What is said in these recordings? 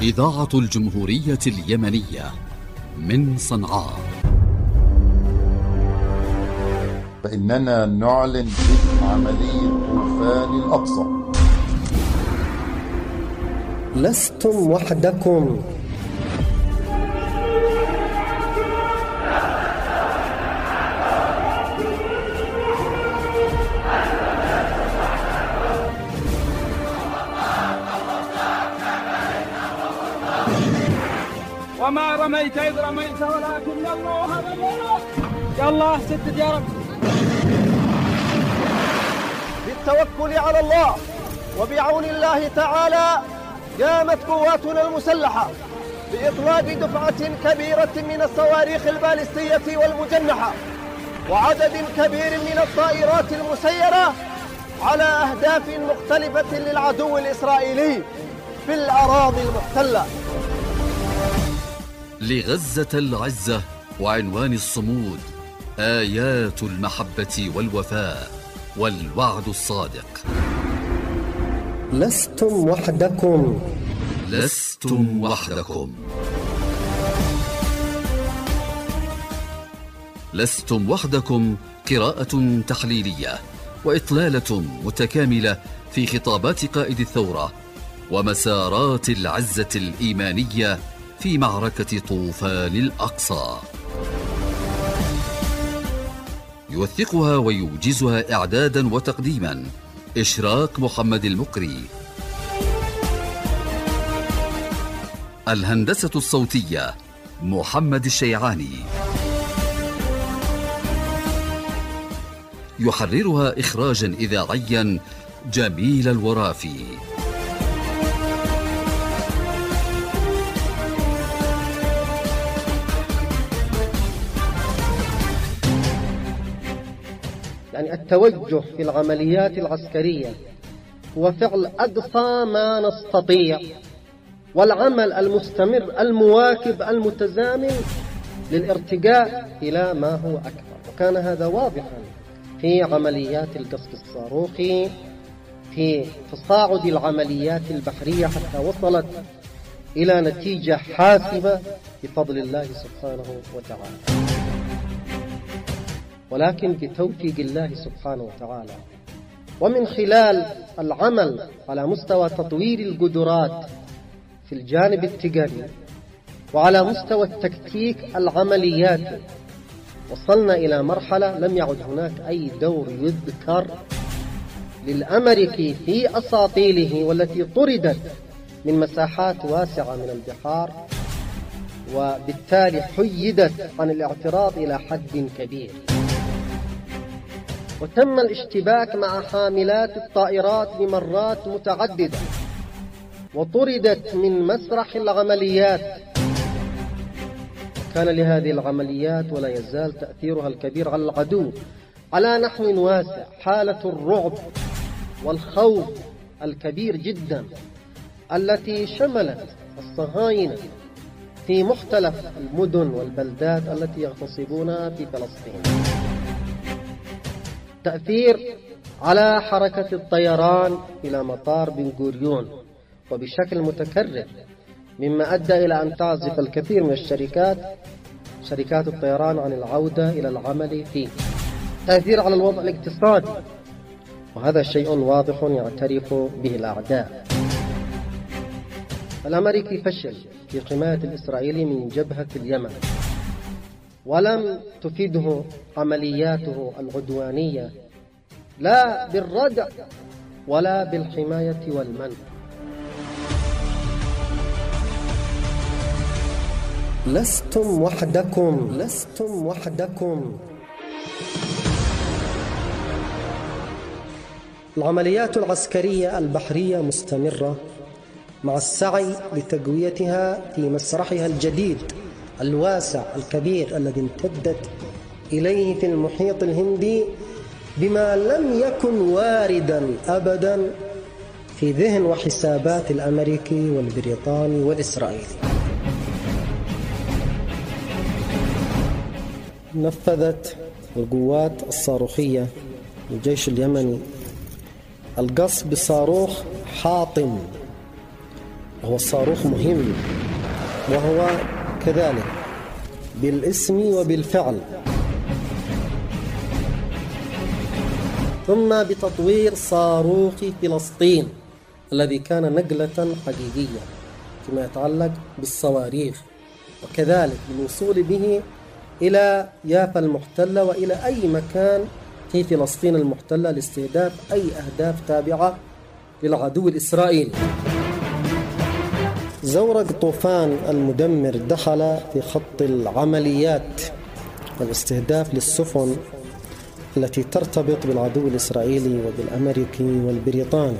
إذاعة الجمهورية اليمنية من صنعاء. فإننا نعلن عملية طوفان الأقصى. لستم وحدكم. وما رميت إذ رميت ولكن الله رمى. يا الله سدد يا رب. بالتوكل على الله وبعون الله تعالى قامت قواتنا المسلحة بإطلاق دفعة كبيرة من الصواريخ البالستية والمجنحة وعدد كبير من الطائرات المسيرة على أهداف مختلفة للعدو الإسرائيلي في الأراضي المحتلة. لغزة العزة وعنوان الصمود آيات المحبة والوفاء والوعد الصادق. لستم وحدكم. لستم وحدكم. لستم وحدكم قراءة تحليلية وإطلالة متكاملة في خطابات قائد الثورة ومسارات العزة الإيمانية في معركة طوفان الأقصى. يوثقها ويوجزها إعدادا وتقديما إشراق محمد المقري. الهندسة الصوتية محمد الشيعاني. يحررها إخراجا إذاعيا جميل الورافي. يعني التوجه في العمليات العسكرية هو فعل أقصى ما نستطيع والعمل المستمر المواكب المتزامن للارتقاء إلى ما هو أكبر. وكان هذا واضحا في عمليات القصف الصاروخي، في تصاعد العمليات البحرية حتى وصلت إلى نتيجة حاسمة بفضل الله سبحانه وتعالى. ولكن بتوفيق الله سبحانه وتعالى ومن خلال العمل على مستوى تطوير القدرات في الجانب التقني وعلى مستوى التكتيك العملياتي وصلنا إلى مرحلة لم يعد هناك أي دور يذكر للأمريكي في أساطيله والتي طردت من مساحات واسعة من البحار وبالتالي حيدت عن الاعتراض إلى حد كبير. وتم الاشتباك مع حاملات الطائرات بمرات متعددة وطردت من مسرح العمليات. كان لهذه العمليات ولا يزال تأثيرها الكبير على العدو على نحو واسع، حالة الرعب والخوف الكبير جدا التي شملت الصهاينة في مختلف المدن والبلدات التي يغتصبونها في فلسطين. تأثير على حركة الطيران إلى مطار بن غوريون وبشكل متكرر، مما أدى إلى أن تعزف الكثير من شركات الطيران عن العودة إلى العمل فيه. تأثير على الوضع الاقتصادي، وهذا شيء واضح يعترف به الأعداء. الأمريكي فشل في حماية الإسرائيلي من جبهة اليمن، ولم تفيده عملياته العدوانية لا بالردع ولا بالحماية والمنع. لستم وحدكم. لستم وحدكم. العمليات العسكرية البحرية مستمرة مع السعي لتقويتها في مسرحها الجديد الواسع الكبير الذي امتدت إليه في المحيط الهندي بما لم يكن واردا أبدا في ذهن وحسابات الأمريكي والبريطاني والإسرائيلي. نفذت القوات الصاروخية الجيش اليمني القصف بصاروخ حاطم هو الصاروخ مهم، وهو كذلك بالاسم وبالفعل، ثم بتطوير صاروخ فلسطين الذي كان نقلة حقيقية فيما يتعلق بالصواريخ، وكذلك بالوصول به إلى يافا المحتلة وإلى أي مكان في فلسطين المحتلة لاستهداف أي أهداف تابعة للعدو الإسرائيلي. زورق طوفان المدمر دخل في خط العمليات والاستهداف للسفن التي ترتبط بالعدو الإسرائيلي وبالأمريكي والبريطاني.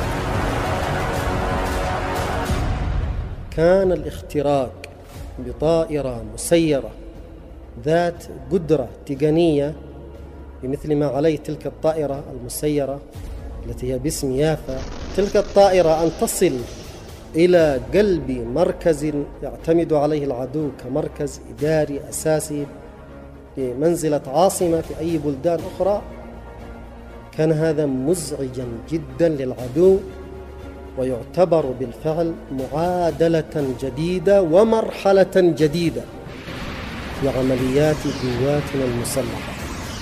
كان الاختراق بطائرة مسيرة ذات قدرة تقنية بمثل ما عليه تلك الطائرة المسيرة التي هي باسم يافا، تلك الطائرة أن تصل إلى قلب مركز يعتمد عليه العدو كمركز إداري أساسي بمنزلة عاصمة في أي بلدان أخرى، كان هذا مزعجا جدا للعدو، ويعتبر بالفعل معادلة جديدة ومرحلة جديدة في عمليات قواتنا المسلحة.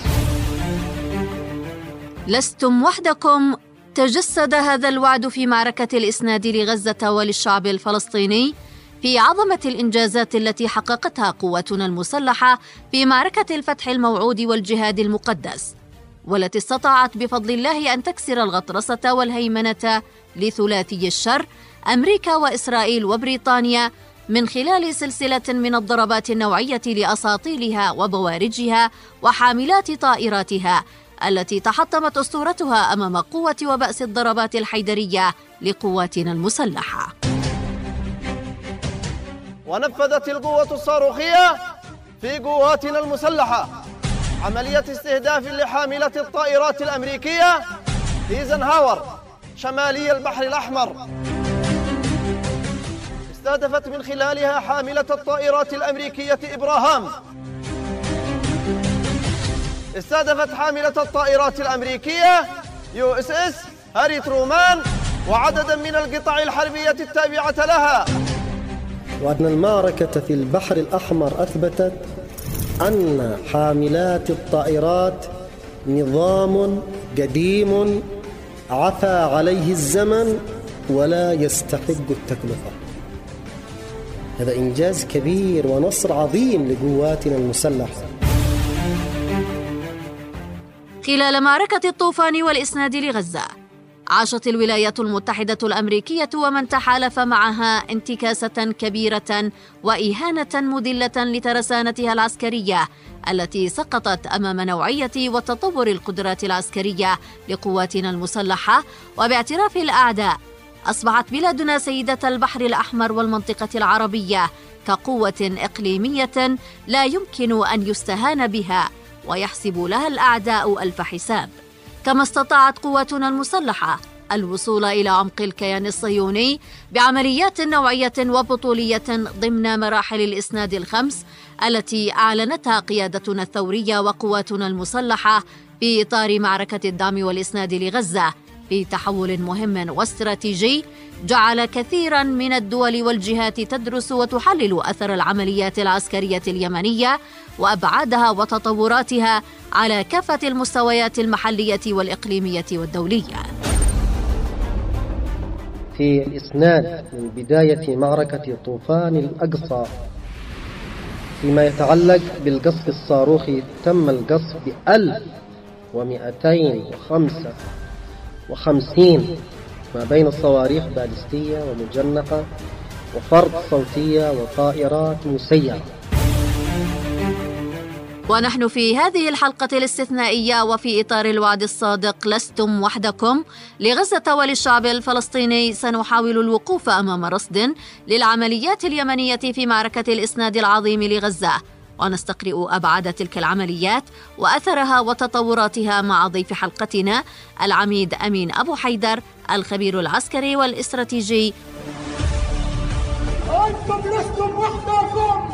لستم وحدكم. تجسد هذا الوعد في معركة الإسناد لغزة وللشعب الفلسطيني في عظمة الإنجازات التي حققتها قواتنا المسلحة في معركة الفتح الموعود والجهاد المقدس، والتي استطاعت بفضل الله أن تكسر الغطرسة والهيمنة لثلاثي الشر أمريكا وإسرائيل وبريطانيا من خلال سلسلة من الضربات النوعية لأساطيلها وبوارجها وحاملات طائراتها التي تحطمت أسطورتها أمام قوة وبأس الضربات الحيدرية لقواتنا المسلحة. ونفذت القوة الصاروخية في قواتنا المسلحة عملية استهداف لحاملة الطائرات الأمريكية في ايزنهاور شمالي البحر الأحمر. استهدفت من خلالها حاملة الطائرات الأمريكية إبراهام، استهدفت حاملة الطائرات الأمريكية USS هاري ترومان وعددا من القطع الحربية التابعة لها. وأن المعركة في البحر الأحمر أثبتت أن حاملات الطائرات نظام قديم عفى عليه الزمن ولا يستحق التكلفة. هذا إنجاز كبير ونصر عظيم لقواتنا المسلحة. خلال معركة الطوفان والإسناد لغزة، عاشت الولايات المتحدة الأمريكية ومن تحالف معها انتكاسة كبيرة وإهانة مذلة لترسانتها العسكرية التي سقطت أمام نوعية وتطور القدرات العسكرية لقواتنا المسلحة. وباعتراف الأعداء أصبحت بلادنا سيدة البحر الأحمر والمنطقة العربية كقوة إقليمية لا يمكن أن يستهان بها ويحسب لها الأعداء ألف حساب. كما استطاعت قواتنا المسلحة الوصول إلى عمق الكيان الصهيوني بعمليات نوعية وبطولية ضمن مراحل الإسناد الخمس التي أعلنتها قيادتنا الثورية وقواتنا المسلحة في إطار معركة الدعم والإسناد لغزة، في تحول مهم واستراتيجي جعل كثيرا من الدول والجهات تدرس وتحلل أثر العمليات العسكرية اليمنية وأبعادها وتطوراتها على كافة المستويات المحلية والإقليمية والدولية. في الإسناد من بداية معركة طوفان الأقصى فيما يتعلق بالقصف الصاروخي، تم القصف ب1255 ما بين صواريخ باليستية ومجنحة وفرد صوتية وطائرات مسيرة. ونحن في هذه الحلقة الاستثنائية وفي إطار الوعد الصادق لستم وحدكم لغزة وللشعب الفلسطيني سنحاول الوقوف أمام رصد للعمليات اليمنية في معركة الإسناد العظيم لغزة، ونستقرئ أبعاد تلك العمليات وأثرها وتطوراتها مع ضيف حلقتنا العميد أمين أبو حيدر الخبير العسكري والاستراتيجي. أنتم لستم وحدكم،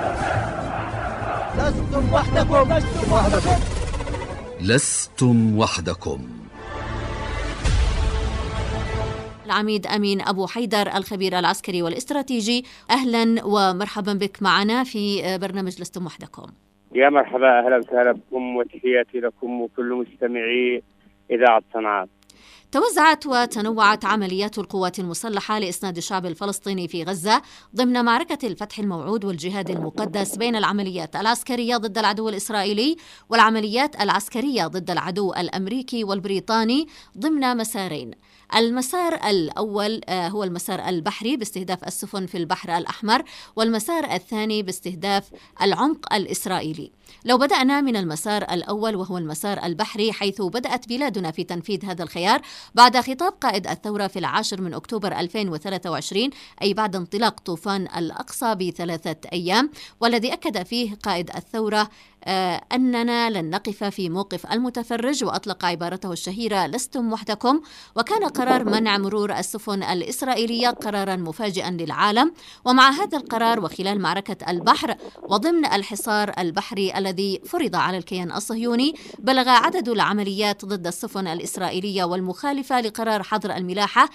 لستم وحدكم، لستم وحدكم، لستم وحدكم. العميد أمين أبو حيدر الخبير العسكري والاستراتيجي. أهلا ومرحبا بك معنا في برنامج لستم وحدكم. يا مرحبا، أهلا وسهلا بكم وتحياتي لكم وكل مستمعي إذاعة صنعاء. توزعت وتنوعت عمليات القوات المسلحة لإسناد الشعب الفلسطيني في غزة ضمن معركة الفتح الموعود والجهاد المقدس بين العمليات العسكرية ضد العدو الإسرائيلي والعمليات العسكرية ضد العدو الأمريكي والبريطاني ضمن مسارين. المسار الأول هو المسار البحري باستهداف السفن في البحر الأحمر، والمسار الثاني باستهداف العمق الإسرائيلي. لو بدأنا من المسار الأول وهو المسار البحري، حيث بدأت بلادنا في تنفيذ هذا الخيار بعد خطاب قائد الثورة في 10 أكتوبر 2023، أي بعد انطلاق طوفان الأقصى ب3 أيام، والذي أكد فيه قائد الثورة أننا لن نقف في موقف المتفرج، وأطلق عبارته الشهيرة لستم وحدكم. وكان قرار منع مرور السفن الإسرائيلية قرارا مفاجئا للعالم. ومع هذا القرار وخلال معركة البحر وضمن الحصار البحري الذي فرض على الكيان الصهيوني، بلغ عدد العمليات ضد السفن الإسرائيلية والمخالفة لقرار حظر الملاحة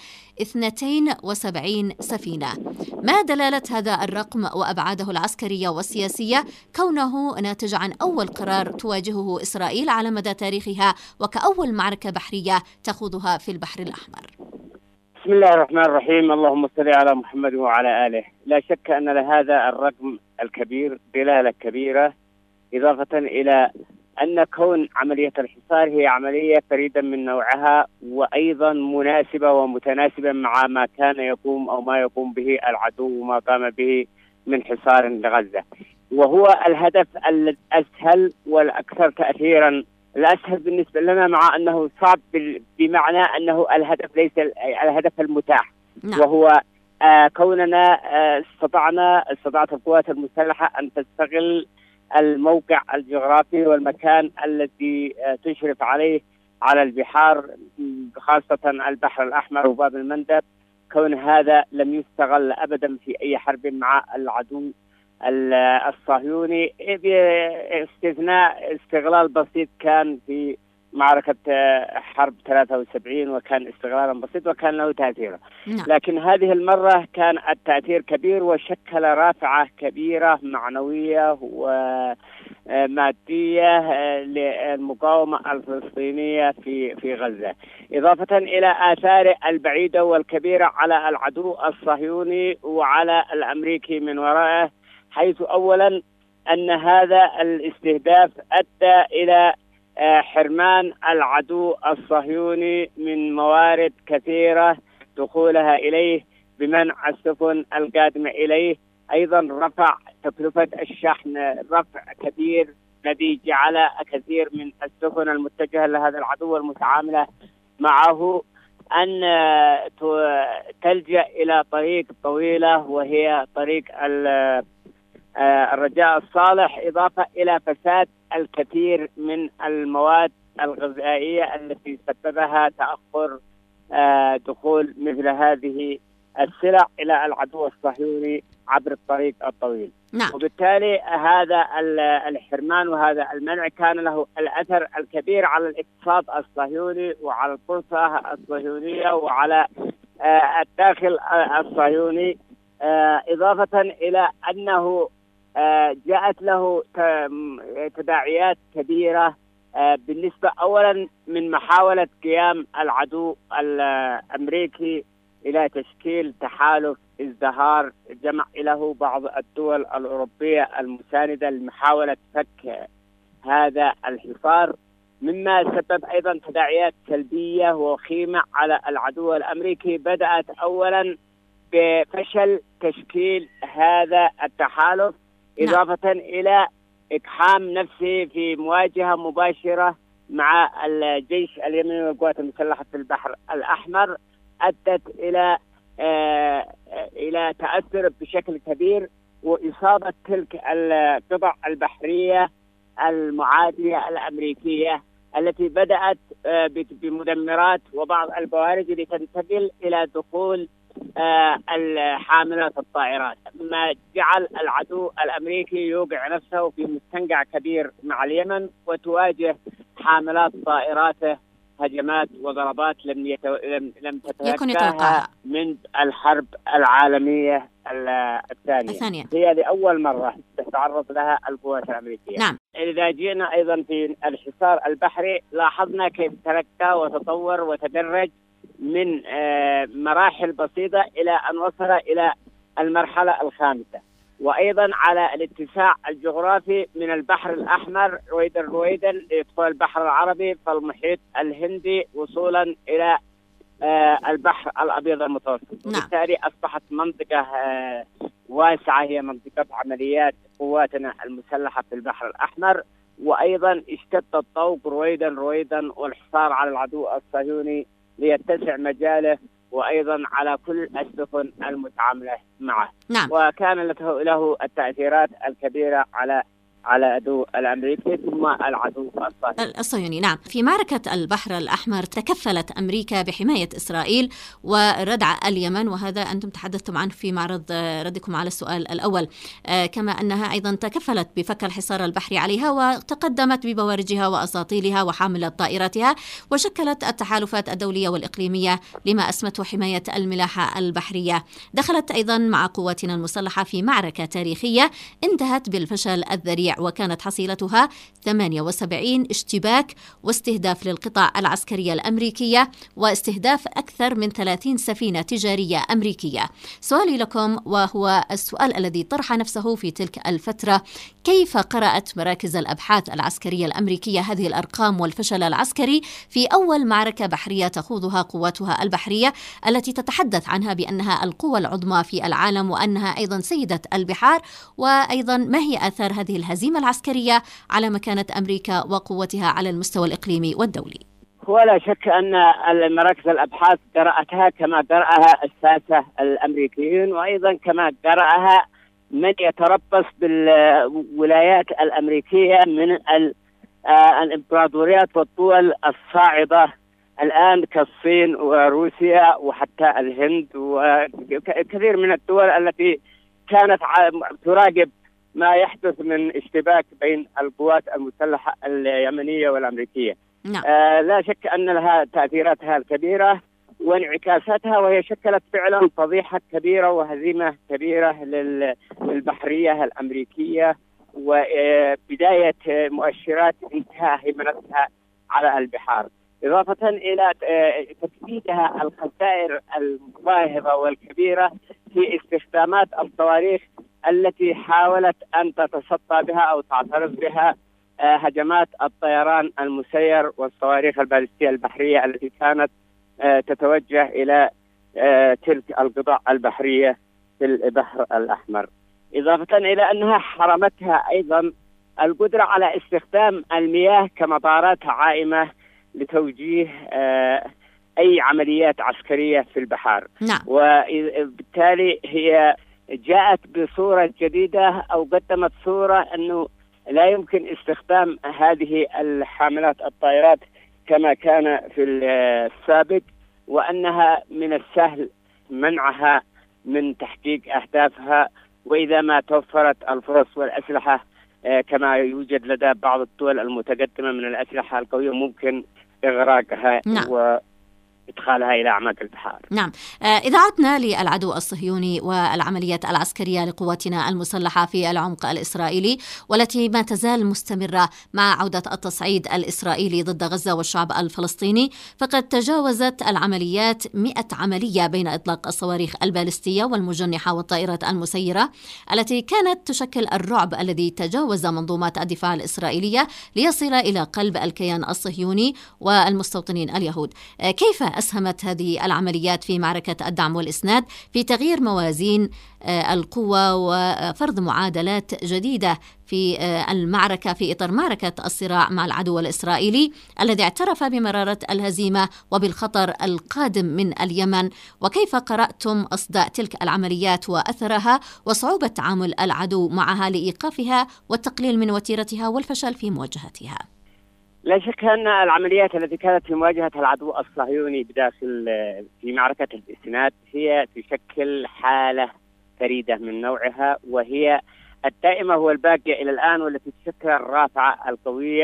72 سفينة. ما دلالة هذا الرقم وأبعاده العسكرية والسياسية، كونه ناتج عن أول قرار تواجهه إسرائيل على مدى تاريخها، وكأول معركة بحرية تخوضها في البحر الأحمر؟ بسم الله الرحمن الرحيم، اللهم صل على محمد وعلى آله. لا شك أن لهذا الرقم الكبير دلالة كبيرة، إضافة إلى أن كون عملية الحصار هي عملية فريدة من نوعها، وأيضا مناسبة ومتناسبة مع ما كان يقوم أو ما يقوم به العدو وما قام به من حصار لغزة، وهو الهدف الأسهل والأكثر تأثيرا. الأسهل بالنسبة لنا مع أنه صعب، بمعنى أنه الهدف ليس الهدف المتاح. نعم. وهو كوننا استطاعت القوات المسلحة أن تستغل الموقع الجغرافي والمكان الذي تشرف عليه على البحار، خاصة البحر الأحمر وباب المندب. كون هذا لم يستغل أبدا في أي حرب مع العدو الصهيوني، باستثناء استغلال بسيط كان في معركة حرب 73، وكان استغلالا بسيط وكان له تأثير. لكن هذه المرة كان التأثير كبير، وشكل رافعة كبيرة معنوية ومادية للمقاومة الفلسطينية في غزة، إضافة إلى آثار البعيدة والكبيرة على العدو الصهيوني وعلى الأمريكي من ورائه، حيث أولا أن هذا الاستهداف أدى إلى حرمان العدو الصهيوني من موارد كثيرة دخولها إليه بمنع السفن القادمة إليه. أيضا رفع تكلفة الشحن رفع كبير، الذي جعل كثير من السفن المتجهة لهذا العدو والمتعاملة معه أن تلجأ إلى طريق طويلة، وهي طريق الرجاء الصالح، إضافة إلى فساد الكثير من المواد الغذائية التي سببها تأخر دخول مثل هذه السلع إلى العدو الصهيوني عبر الطريق الطويل. نعم. وبالتالي هذا الحرمان وهذا المنع كان له الأثر الكبير على الاقتصاد الصهيوني وعلى الفرصة الصهيونية وعلى الداخل الصهيوني، إضافة إلى أنه جاءت له تداعيات كبيرة بالنسبة أولا من محاولة قيام العدو الأمريكي إلى تشكيل تحالف ازدهار جمع له بعض الدول الأوروبية المساندة لمحاولة فك هذا الحصار، مما سبب أيضا تداعيات سلبية وخيمة على العدو الأمريكي. بدأت أولا بفشل تشكيل هذا التحالف، إضافة إلى إقحام نفسه في مواجهة مباشرة مع الجيش اليمني والقوات المسلحة في البحر الأحمر، أدت إلى تأثر بشكل كبير وإصابة تلك القطع البحرية المعادية الأمريكية التي بدأت بمدمرات وبعض البوارج لتنتقل إلى دخول حاملات الطائرات، ما جعل العدو الأمريكي يوقع نفسه في مستنقع كبير مع اليمن وتواجه حاملات طائراته هجمات وضربات لم يتوقعها تتوقعها من الحرب العالمية الثانية. هي لأول مرة تتعرض لها القوات الأمريكية. نعم. إذا جينا أيضا في الحصار البحري لاحظنا كيف ترقى وتطور وتدرج من مراحل بسيطة إلى أن وصل إلى المرحلة الخامسة، وأيضا على الاتساع الجغرافي من البحر الأحمر رويدا ليدخل البحر العربي فالمحيط الهندي وصولا إلى البحر الأبيض المتوسط. وبالتالي أصبحت منطقة واسعة، هي منطقة عمليات قواتنا المسلحة في البحر الأحمر. وأيضا اشتد الطوق رويدا والحصار على العدو الصهيوني ليتسع مجاله، وأيضا على كل السفن المتعاملة معه. نعم. وكان له التأثيرات الكبيرة على العدو الأمريكي ثم العدو الصهيوني. نعم. في معركة البحر الأحمر تكفلت أمريكا بحماية إسرائيل وردع اليمن، وهذا أنتم تحدثتم عنه في معرض ردكم على السؤال الأول، كما أنها أيضا تكفلت بفك الحصار البحري عليها وتقدمت ببوارجها وأساطيلها وحاملة طائراتها، وشكلت التحالفات الدولية والإقليمية لما أسمته حماية الملاحة البحرية. دخلت أيضا مع قواتنا المسلحة في معركة تاريخية انتهت بالفشل الذريع، وكانت حصيلتها 78 اشتباك واستهداف للقطع العسكرية الأمريكية واستهداف أكثر من 30 سفينة تجارية أمريكية. سؤالي لكم وهو السؤال الذي طرح نفسه في تلك الفترة: كيف قرأت مراكز الأبحاث العسكرية الأمريكية هذه الأرقام والفشل العسكري في أول معركة بحرية تخوضها قواتها البحرية التي تتحدث عنها بأنها القوة العظمى في العالم وأنها أيضا سيدة البحار؟ وأيضا ما هي آثار هذه الهزيمة العسكرية على مكانة أمريكا وقوتها على المستوى الإقليمي والدولي؟ ولا شك أن مراكز الأبحاث قرأتها كما قرأها الساسة الأمريكيين، وأيضا كما قرأها من يتربص بالولايات الأمريكية من الإمبراطوريات والدول الصاعدة الآن كالصين وروسيا وحتى الهند وكثير من الدول التي كانت تراقب ما يحدث من اشتباك بين القوات المسلحة اليمنية والأمريكية. نعم. لا شك أن لها تأثيراتها الكبيرة وانعكاساتها، وهي شكلت فعلا فضيحة كبيرة وهزيمة كبيرة للبحرية الأمريكية وبداية مؤشرات انتهاء هيمنتها على البحار، إضافة إلى تكفيدها الخسائر الباهظة والكبيرة في استخدامات الصواريخ التي حاولت أن تتصدى بها أو تعترض بها هجمات الطيران المسير والصواريخ البالستية البحرية التي كانت تتوجه إلى تلك القطع البحرية في البحر الأحمر، إضافة إلى أنها حرمتها أيضا القدرة على استخدام المياه كمطارات عائمة لتوجيه أي عمليات عسكرية في البحار. نعم. وبالتالي هي جاءت بصورة جديدة أو قدمت صورة أنه لا يمكن استخدام هذه الحاملات الطائرات كما كان في السابق، وأنها من السهل منعها من تحقيق أهدافها، وإذا ما توفرت الفرص والأسلحة كما يوجد لدى بعض الدول المتقدمة من الأسلحة القوية ممكن إغراقها. نعم. وإدخالها إلى أعماق البحار. نعم. إذا عدنا للعدو الصهيوني والعمليات العسكرية لقواتنا المسلحة في العمق الإسرائيلي والتي ما تزال مستمرة مع عودة التصعيد الإسرائيلي ضد غزة والشعب الفلسطيني، فقد تجاوزت العمليات 100 عملية بين إطلاق الصواريخ البالستية والمجنحة والطائرات المسيرة التي كانت تشكل الرعب الذي تجاوز منظومات الدفاع الإسرائيلية ليصل إلى قلب الكيان الصهيوني والمستوطنين اليهود. كيف أسهمت هذه العمليات في معركة الدعم والإسناد في تغيير موازين القوة وفرض معادلات جديدة في المعركة في إطار معركة الصراع مع العدو الإسرائيلي الذي اعترف بمرارة الهزيمة وبالخطر القادم من اليمن؟ وكيف قرأتم أصداء تلك العمليات وأثرها وصعوبة تعامل العدو معها لإيقافها والتقليل من وتيرتها والفشل في مواجهتها؟ لا شك أن العمليات التي كانت في مواجهة العدو الصهيوني بداخل في معركة الإسناد هي تشكل حالة فريدة من نوعها، وهي الدائمة والباقية إلى الآن، والتي تشكل الرافعة القوية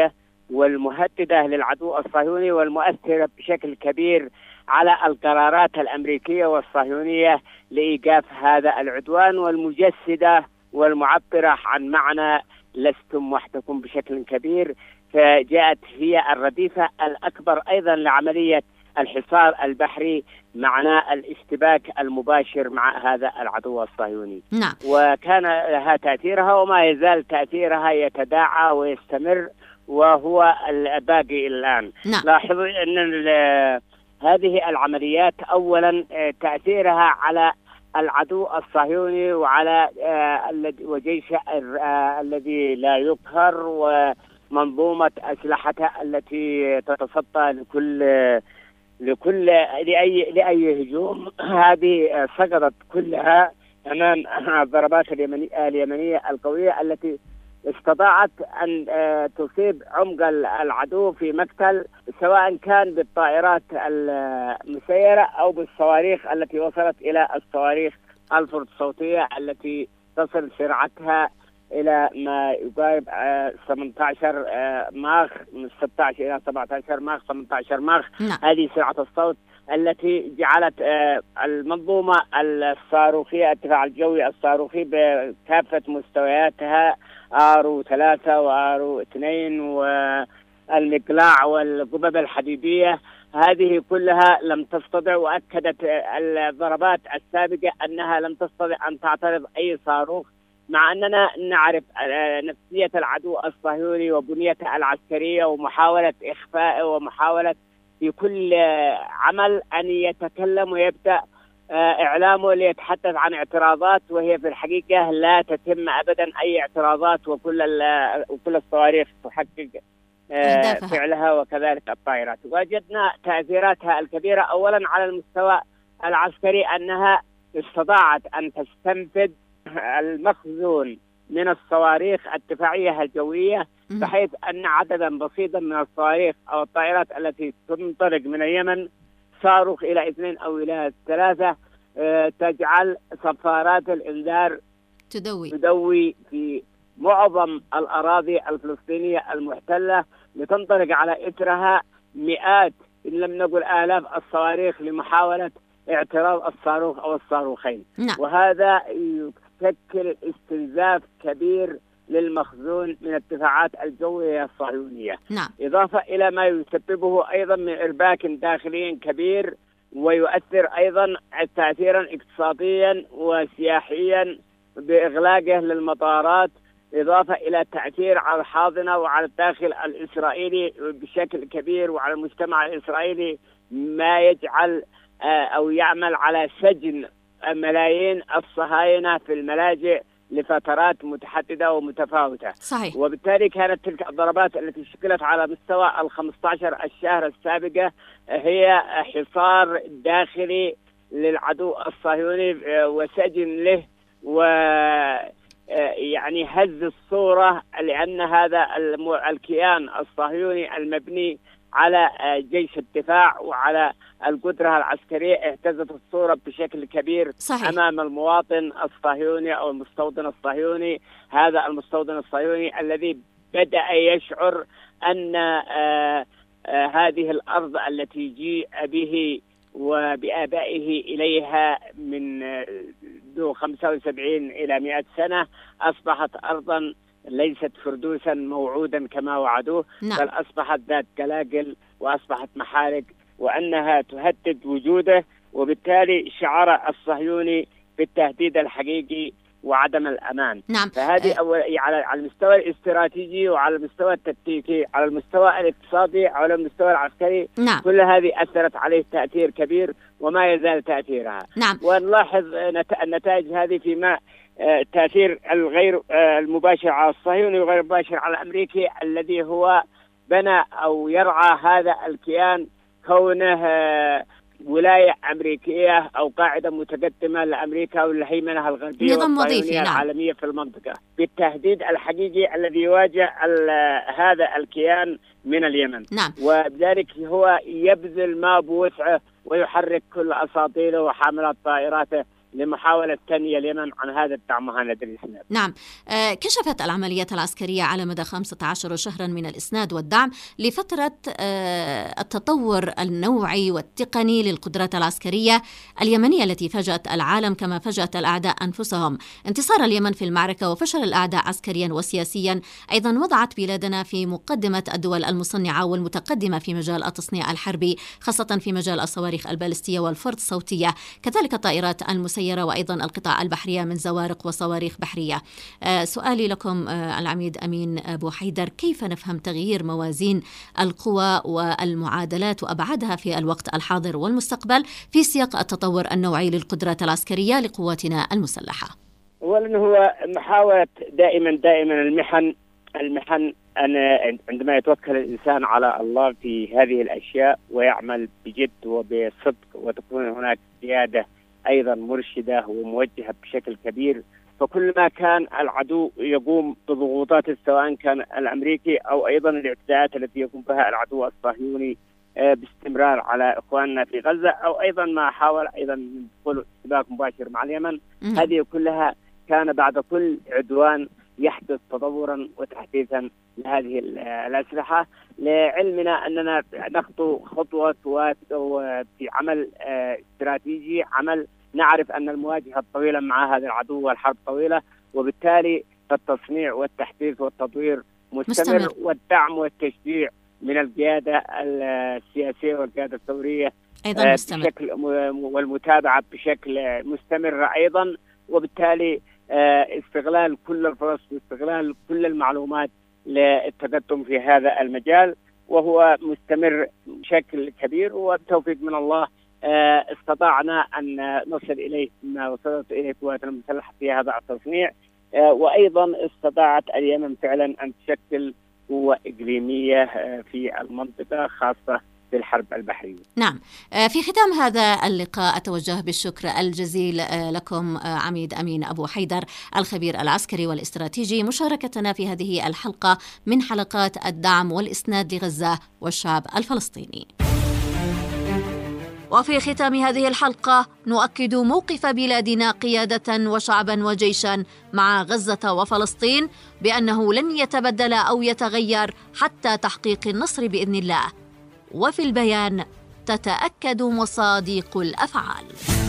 والمهددة للعدو الصهيوني والمؤثرة بشكل كبير على القرارات الأمريكية والصهيونية لإيقاف هذا العدوان، والمجسدة والمعبرة عن معنى لستم وحدكم بشكل كبير. فجاءت هي الرديفة الأكبر أيضا لعملية الحصار البحري، معنى الاشتباك المباشر مع هذا العدو الصهيوني. نعم. وكان لها تأثيرها وما يزال تأثيرها يتداعى ويستمر وهو الباقي الآن. نعم. لاحظوا أن هذه العمليات أولا تأثيرها على العدو الصهيوني وعلى وجيش الذي لا يقهر ومنظومة أسلحته التي تتصدى لأي هجوم. هذه سقطت كلها أمام الضربات اليمنية القوية التي استطاعت أن تصيب عمق العدو في مقتل، سواء كان بالطائرات المسيرة أو بالصواريخ التي وصلت إلى الصواريخ الفرد صوتية التي تصل سرعتها إلى ما يقارب 18 ماخ، من 16 إلى 17 ماخ، 18 ماخ. هذه سرعة الصوت التي جعلت المنظومة الصاروخية، الدفاع الجوي الصاروخي بكافة مستوياتها، آرو 3 وآرو 2 والمقلاع والقبب الحديدية، هذه كلها لم تستطع، وأكدت الضربات السابقة أنها لم تستطع أن تعترض أي صاروخ، مع أننا نعرف نفسية العدو الصهيوني وبنيته العسكرية ومحاولة إخفاء ومحاولة في كل عمل أن يتكلم ويبدأ إعلامه ليتحدث عن اعتراضات، وهي في الحقيقة لا تتم أبدا أي اعتراضات، وكل الصواريخ تحقق فعلها وكذلك الطائرات. وجدنا تأثيراتها الكبيرة أولا على المستوى العسكري، أنها استطاعت أن تستنفذ المخزون من الصواريخ الدفاعية الجوية، بحيث أن عددا بسيطا من الصواريخ أو الطائرات التي تنطلق من اليمن، صاروخ إلى 2 أو إلى 3، تجعل صفارات الإنذار تدوي في معظم الأراضي الفلسطينية المحتلة، لتنطلق على إثرها مئات إن لم نقل آلاف الصواريخ لمحاولة اعتراض الصاروخ أو الصاروخين. وهذا يشكل استنزاف كبير للمخزون من الدفاعات الجوية الصهيونية. إضافة إلى ما يسببه أيضا من إرباك داخلي كبير، ويؤثر أيضا تأثيرا اقتصاديا وسياحيا بإغلاقه للمطارات، إضافة إلى تأثير على الحاضنة وعلى الداخل الإسرائيلي بشكل كبير وعلى المجتمع الإسرائيلي، ما يجعل أو يعمل على سجن ملايين الصهاينة في الملاجئ لفترات متحددة ومتفاوتة. صحيح. وبالتالي كانت تلك الضربات التي شكلت على مستوى 15 الشهر السابقة هي حصار داخلي للعدو الصهيوني وسجن له، ويعني هز الصورة، لأن هذا الكيان الصهيوني المبني على جيش الدفاع وعلى القدرة العسكرية اهتزت الصورة بشكل كبير. صحيح. أمام المواطن الصهيوني أو المستوطن الصهيوني. هذا المستوطن الصهيوني الذي بدأ يشعر أن هذه الأرض التي جيء به وبآبائه إليها من 75 إلى 100 سنة أصبحت أرضا ليست فردوسا موعودا كما وعدوه. بل أصبحت ذات قلاقل وأصبحت محارق، وأنها تهدد وجوده، وبالتالي شعر الصهيوني بالتهديد الحقيقي وعدم الأمان. فهذه على المستوى الاستراتيجي وعلى المستوى التكتيكي، على المستوى الاقتصادي، على المستوى العسكري. كل هذه أثرت عليه تأثير كبير وما يزال تأثيرها. ونلاحظ النتائج هذه فيما التأثير الغير المباشر على الصهيوني وغير المباشر على الأمريكي، الذي هو بنى أو يرعى هذا الكيان كونه ولاية أمريكية أو قاعدة متقدمة لأمريكا والهيمنة الغربية والصهيونية العالمية في المنطقة، بالتهديد الحقيقي الذي يواجه هذا الكيان من اليمن. وبذلك هو يبذل ما بوسعه ويحرك كل أساطيله وحاملات طائراته لمحاولة تنمية اليمن عن هذا الدعم وهذا الإسناد. نعم، كشفت العمليات العسكرية على مدى 15 شهرا من الإسناد والدعم لفترة التطور النوعي والتقني للقدرات العسكرية اليمنية التي فاجأت العالم كما فاجأت الأعداء أنفسهم. انتصار اليمن في المعركة وفشل الأعداء عسكريا وسياسيا أيضا وضعت بلادنا في مقدمة الدول المصنعة والمتقدمة في مجال التصنيع الحربي، خاصة في مجال الصواريخ البالستية والفرد الصوتية، كذلك الطائرات المسيرة وأيضا القطع البحرية من زوارق وصواريخ بحرية. سؤالي لكم العميد أمين أبو حيدر، كيف نفهم تغيير موازين القوى والمعادلات وأبعادها في الوقت الحاضر والمستقبل في سياق التطور النوعي للقدرات العسكرية لقواتنا المسلحة؟ أولا هو محاولة دائما المحن أن عندما يتوكل الإنسان على الله في هذه الأشياء ويعمل بجد وبصدق وتكون هناك قيادة أيضا مرشدة وموجهة بشكل كبير، فكل ما كان العدو يقوم بضغوطات سواء كان الأمريكي أو أيضا الاعتداءات التي يقوم بها العدو الصهيوني باستمرار على إخواننا في غزة، أو أيضا ما حاول أيضا من دخول اشتباك مباشر مع اليمن، هذه كلها كان بعد كل عدوان يحدث تطورا وتحديثا لهذه الأسلحة، لعلمنا أننا نخطو خطوة في عمل استراتيجي، عمل نعرف أن المواجهة الطويلة مع هذا العدو والحرب طويلة، وبالتالي التصنيع والتحديث والتطوير مستمر. والدعم والتشجيع من القيادة السياسية والقيادة الثورية أيضا مستمر، بشكل والمتابعة بشكل مستمر أيضا، وبالتالي استغلال كل الفرص واستغلال كل المعلومات للتقدم في هذا المجال، وهو مستمر بشكل كبير، وبتوفيق من الله استطعنا أن نصل إليه ما وصلت إليه قواتنا المسلحة في هذا التصنيع، وأيضا استطاعت اليمن فعلا أن تشكل قوة إقليمية في المنطقة خاصة في الحرب البحرية. نعم، في ختام هذا اللقاء أتوجه بالشكر الجزيل لكم عميد أمين أبو حيدر الخبير العسكري والاستراتيجي مشاركتنا في هذه الحلقة من حلقات الدعم والإسناد لغزة والشعب الفلسطيني. وفي ختام هذه الحلقة نؤكد موقف بلادنا قيادة وشعبا وجيشا مع غزة وفلسطين بأنه لن يتبدل أو يتغير حتى تحقيق النصر بإذن الله، وفي البيان تتأكد مصادق الأفعال.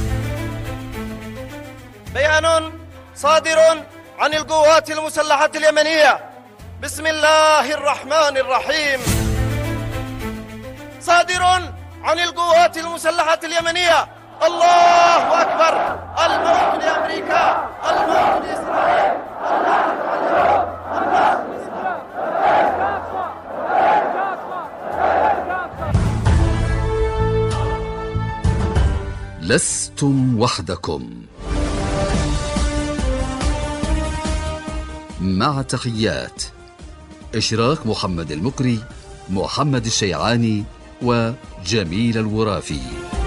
بيان صادر عن القوات المسلحة اليمنية بسم الله الرحمن الرحيم. صادر عن القوات المسلحة اليمنية. الله أكبر. الموت لأمريكا، الموت لإسرائيل، اللعنة على اليهود، النصر لإسرائيل. لستم وحدكم. مع تحيات إشراق محمد المقري، محمد الشيعاني وجميل الورافي.